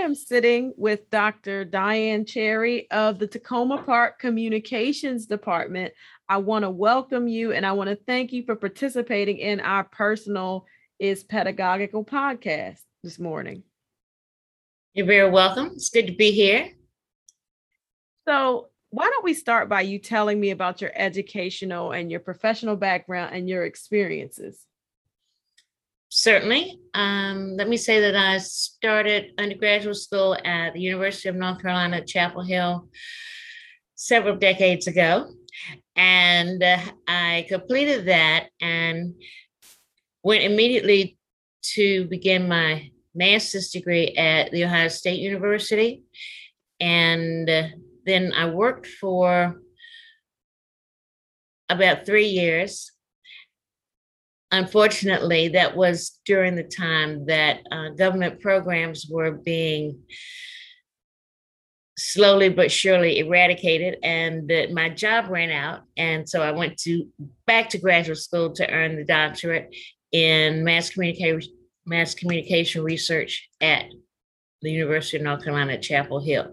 am sitting with Dr. Diane Cherry of the Tacoma Park Communications Department. I want to welcome you and I want to thank you for participating in our Personal is Pedagogical podcast this morning. You're very welcome. It's good to be here. So, why don't we start by you telling me about your educational and your professional background and your experiences? Certainly. Let me say that I started undergraduate school at the University of North Carolina at Chapel Hill several decades ago. And I completed that and went immediately to begin my master's degree at The Ohio State University. And then I worked for about 3 years. Unfortunately, that was during the time that government programs were being slowly but surely eradicated, and that my job ran out. And so I went back to graduate school to earn the doctorate in mass communication research at the University of North Carolina at Chapel Hill.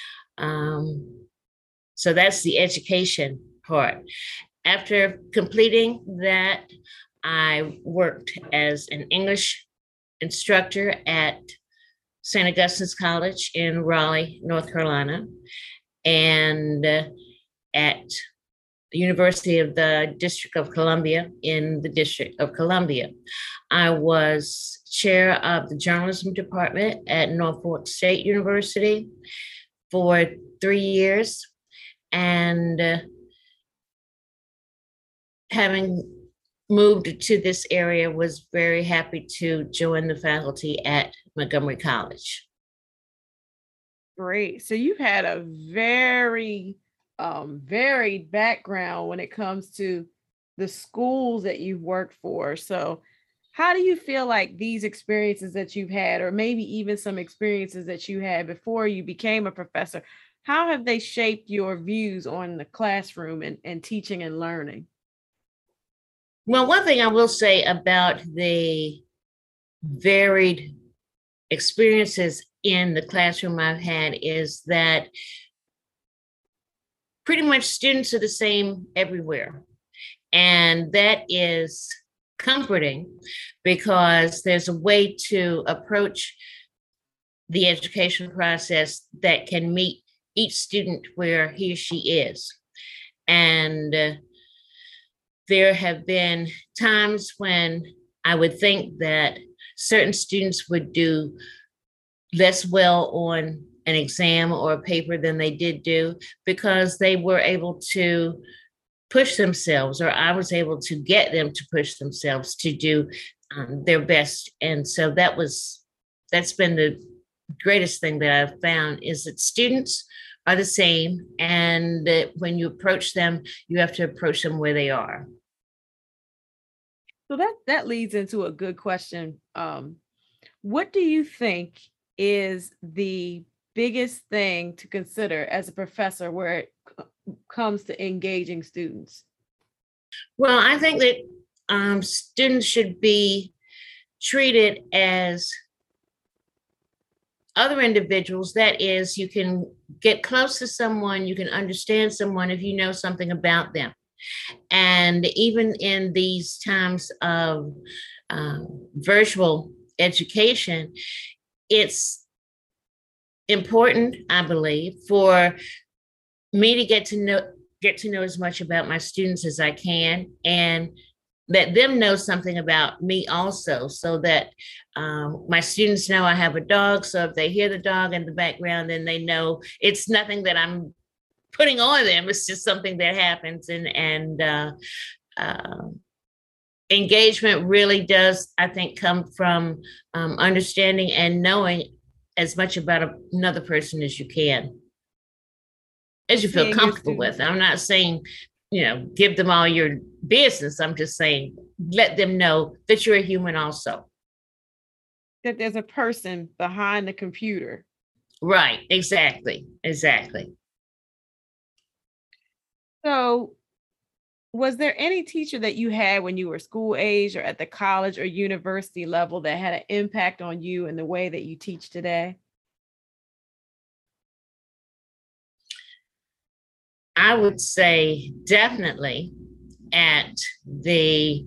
So that's the education part. After completing that, I worked as an English instructor at St. Augustine's College in Raleigh, North Carolina, and at the University of the District of Columbia in the District of Columbia. I was chair of the journalism department at Norfolk State University for 3 years, and having moved to this area, was very happy to join the faculty at Montgomery College. Great. So you've had a very varied background when it comes to the schools that you've worked for. So how do you feel like these experiences that you've had, or maybe even some experiences that you had before you became a professor, how have they shaped your views on the classroom and teaching and learning? Well, one thing I will say about the varied experiences in the classroom I've had is that pretty much students are the same everywhere. And that is comforting because there's a way to approach the education process that can meet each student where he or she is. And there have been times when I would think that certain students would do less well on an exam or a paper than they did do because they were able to push themselves, or I was able to get them to push themselves to do their best. And so that's been the greatest thing that I've found, is that students are the same, and that when you approach them, you have to approach them where they are. So that leads into a good question. What do you think is the biggest thing to consider as a professor where it comes to engaging students? Well, I think that students should be treated as other individuals. That is, you can get close to someone, you can understand someone if you know something about them. And even in these times of virtual education, it's important, I believe, for me to get to know as much about my students as I can, and let them know something about me also, so that my students know I have a dog. So if they hear the dog in the background, then they know it's nothing that I'm putting on them. It's just something that happens. And engagement really does, I think, come from understanding and knowing as much about another person as you can, as you feel comfortable with. I'm not saying, give them all your business. I'm just saying, let them know that you're a human also. That there's a person behind the computer. Right, exactly. So, was there any teacher that you had when you were school age or at the college or university level that had an impact on you in the way that you teach today? I would say definitely at the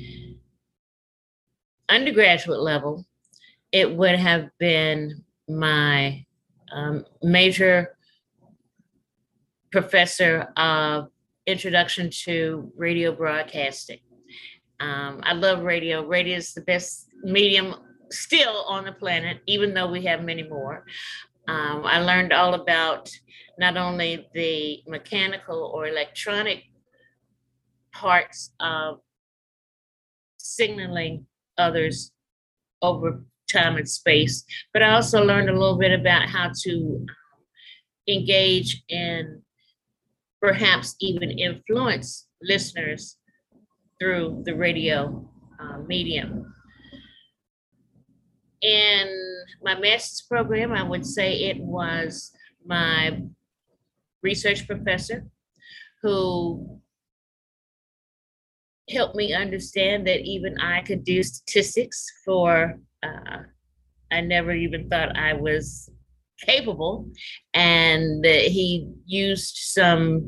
undergraduate level, it would have been my major professor of introduction to radio broadcasting. I love radio. Radio is the best medium still on the planet, even though we have many more. I learned all about not only the mechanical or electronic parts of signaling others over time and space, but I also learned a little bit about how to engage in perhaps even influence listeners through the radio medium. In my master's program, I would say it was my research professor who helped me understand that even I could do statistics for, I never even thought I was capable. And he used some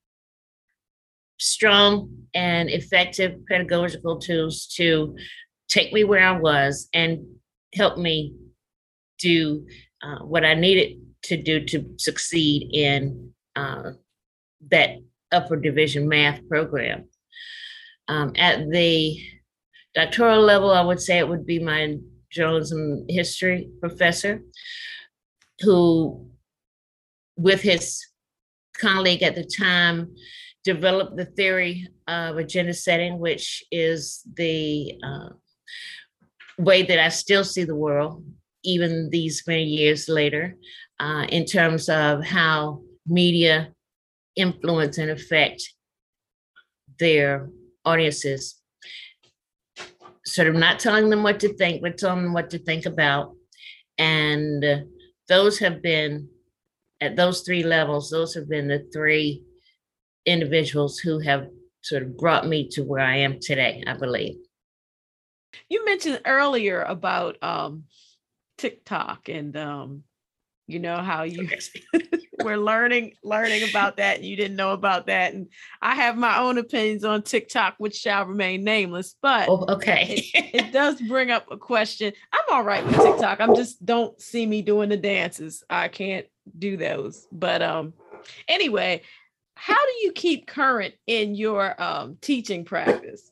strong and effective pedagogical tools to take me where I was and help me do what I needed to do to succeed in that upper division math program. At the doctoral level, I would say it would be my journalism history professor, who, with his colleague at the time, developed the theory of agenda setting, which is the way that I still see the world, even these many years later, in terms of how media influence and affect their audiences. Sort of not telling them what to think, but telling them what to think about. And those have been, at those three levels, those have been the three individuals who have sort of brought me to where I am today, I believe. You mentioned earlier about TikTok and how you were learning about that, and you didn't know about that. And I have my own opinions on TikTok, which shall remain nameless, but okay. it does bring up a question. I'm all right with TikTok. I'm just, don't see me doing the dances. I can't do those. But anyway, how do you keep current in your teaching practice?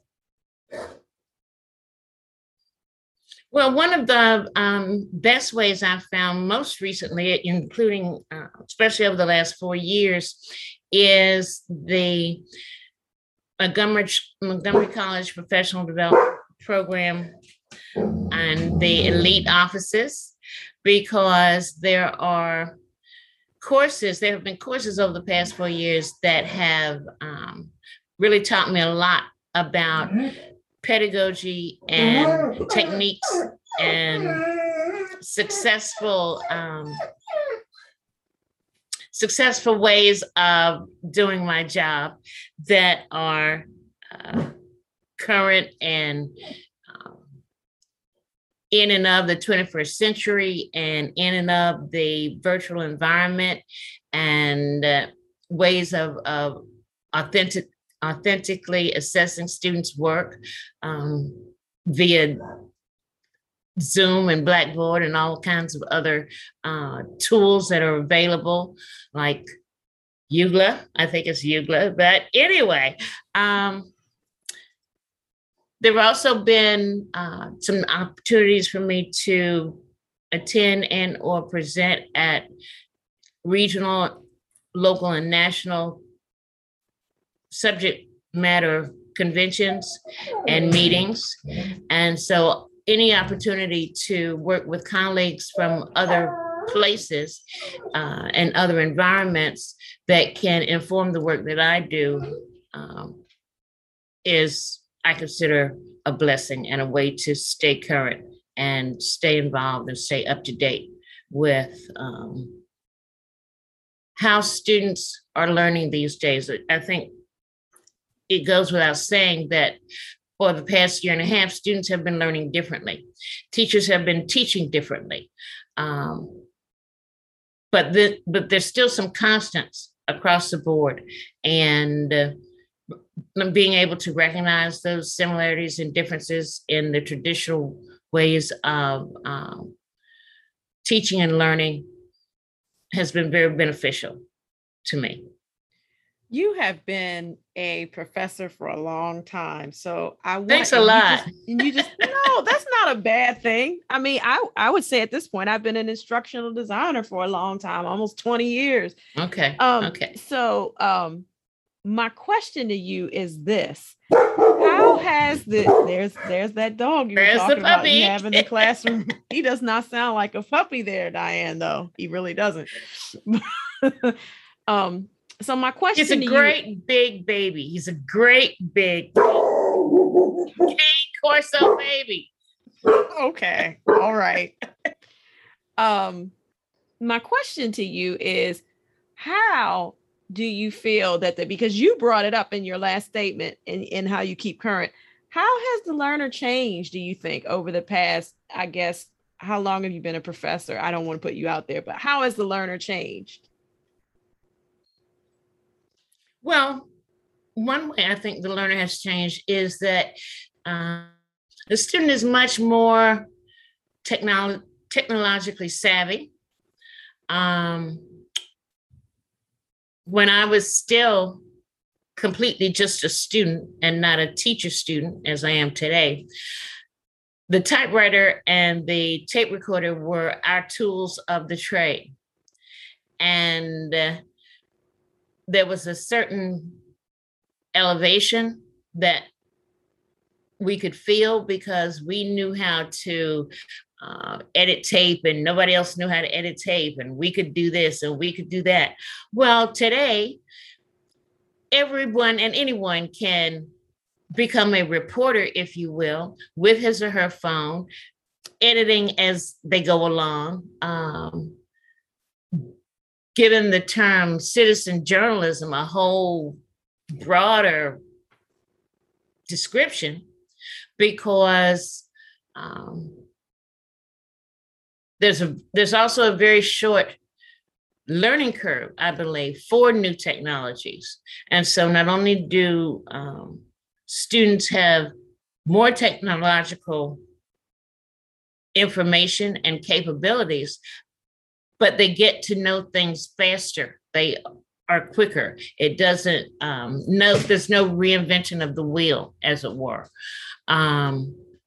Well, one of the best ways I've found most recently, including especially over the last 4 years, is the Montgomery College Professional Development Program and the elite offices, because there have been courses over the past 4 years that have really taught me a lot about pedagogy and techniques and successful ways of doing my job that are current and in and of the 21st century and in and of the virtual environment, and ways of authentically assessing students' work via Zoom and Blackboard and all kinds of other tools that are available, like Yougla. I think it's Yougla. But anyway, there have also been some opportunities for me to attend and or present at regional, local, and national subject matter conventions and meetings. And so any opportunity to work with colleagues from other places and other environments that can inform the work that I do is, I consider, a blessing and a way to stay current and stay involved and stay up to date with how students are learning these days. I think it goes without saying that for the past year and a half, students have been learning differently. Teachers have been teaching differently. But there's still some constants across the board, and being able to recognize those similarities and differences in the traditional ways of teaching and learning has been very beneficial to me. You have been a professor for a long time, so I want Thanks a lot. you just no, that's not a bad thing. I mean, I would say at this point I've been an instructional designer for a long time, almost 20 years. Okay. Okay. So my question to you is this: how has there's that dog you were talking about you have in the classroom? He does not sound like a puppy there, Diane, though. He really doesn't. So my question He's a great big baby. He's a great big Cane Corso baby. Okay. All right. My question to you is, how do you feel that because you brought it up in your last statement in how you keep current, how has the learner changed, do you think, over the past, I guess, how long have you been a professor? I don't want to put you out there, but how has the learner changed? Well, one way I think the learner has changed is that the student is much more technologically savvy. When I was still completely just a student and not a teacher student, as I am today, the typewriter and the tape recorder were our tools of the trade. And there was a certain elevation that we could feel because we knew how to edit tape and nobody else knew how to edit tape, and we could do this and we could do that. Well, today, everyone and anyone can become a reporter, if you will, with his or her phone, editing as they go along. Given the term citizen journalism a whole broader description, because there's also a very short learning curve, I believe, for new technologies. And so not only do students have more technological information and capabilities, but they get to know things faster. They are quicker. It doesn't, there's no reinvention of the wheel, as it were. I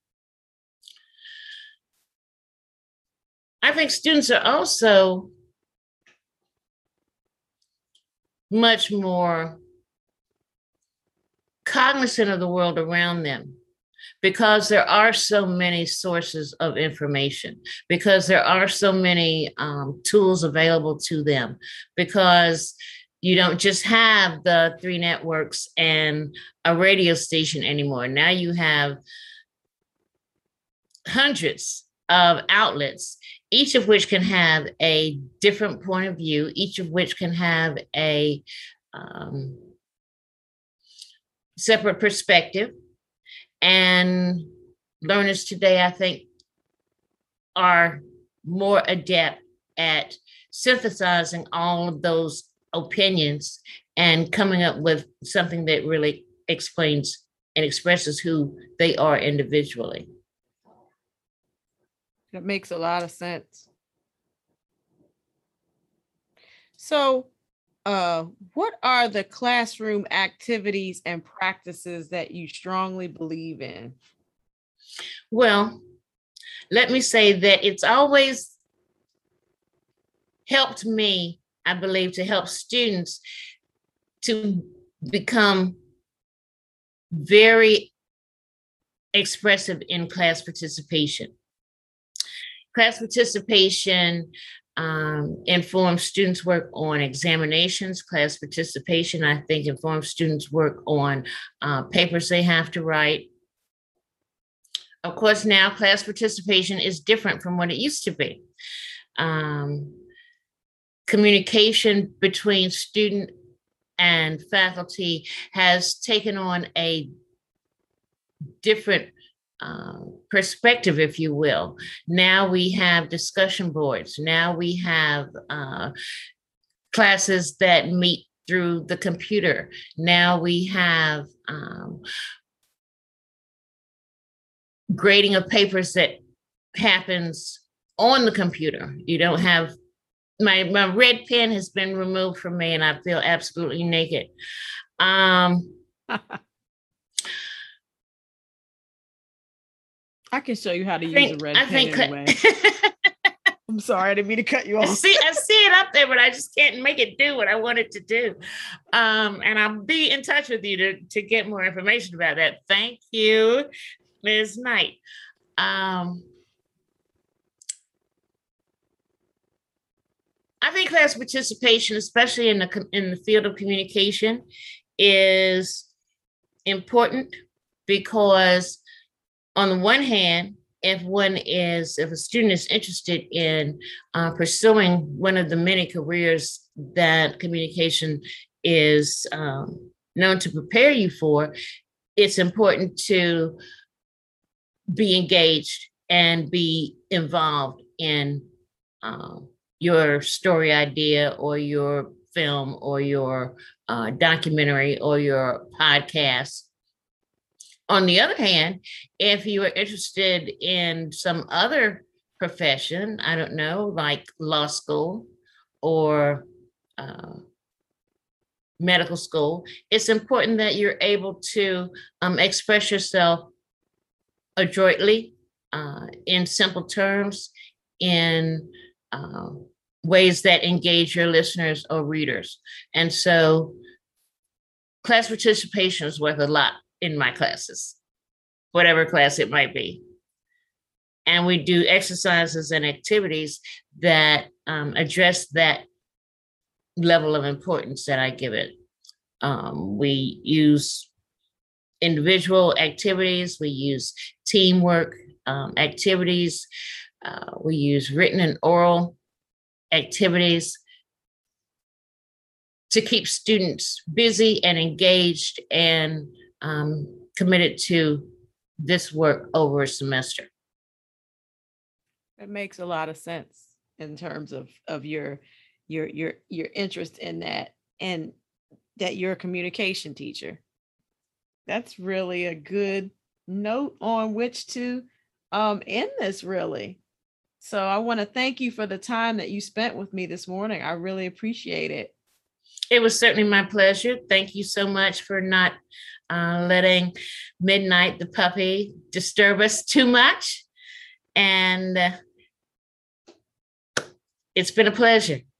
think students are also much more cognizant of the world around them, because there are so many sources of information, because there are so many tools available to them, because you don't just have the 3 networks and a radio station anymore. Now you have hundreds of outlets, each of which can have a different point of view, each of which can have a separate perspective. And learners today, I think, are more adept at synthesizing all of those opinions and coming up with something that really explains and expresses who they are individually. That makes a lot of sense. So, what are the classroom activities and practices that you strongly believe in? Well, let me say that it's always helped me, I believe, to help students to become very expressive in class participation. Class participation informs students' work on examinations. Class participation, I think, informs students' work on papers they have to write. Of course, now class participation is different from what it used to be. Communication between student and faculty has taken on a different perspective, if you will. Now we have discussion boards. Now we have classes that meet through the computer. Now we have grading of papers that happens on the computer. You don't have my red pen has been removed from me, and I feel absolutely naked. I can show you how to use a red pen anyway. I'm sorry, I didn't mean to cut you off. I see it up there, but I just can't make it do what I want it to do. And I'll be in touch with you to get more information about that. Thank you, Ms. Knight. I think class participation, especially in the field of communication, is important because, on the one hand, if a student is interested in pursuing one of the many careers that communication is known to prepare you for, it's important to be engaged and be involved in your story idea or your film or your documentary or your podcast. On the other hand, if you are interested in some other profession, I don't know, like law school or medical school, it's important that you're able to express yourself adroitly, in simple terms, in ways that engage your listeners or readers. And so class participation is worth a lot in my classes, whatever class it might be. And we do exercises and activities that address that level of importance that I give it. We use individual activities, we use teamwork activities, we use written and oral activities to keep students busy and engaged and committed to this work over a semester. It makes a lot of sense in terms of your interest in that, and that you're a communication teacher. That's really a good note on which to end this, really. So I want to thank you for the time that you spent with me this morning. I really appreciate it. It was certainly my pleasure. Thank you so much for not letting Midnight the puppy disturb us too much. And it's been a pleasure.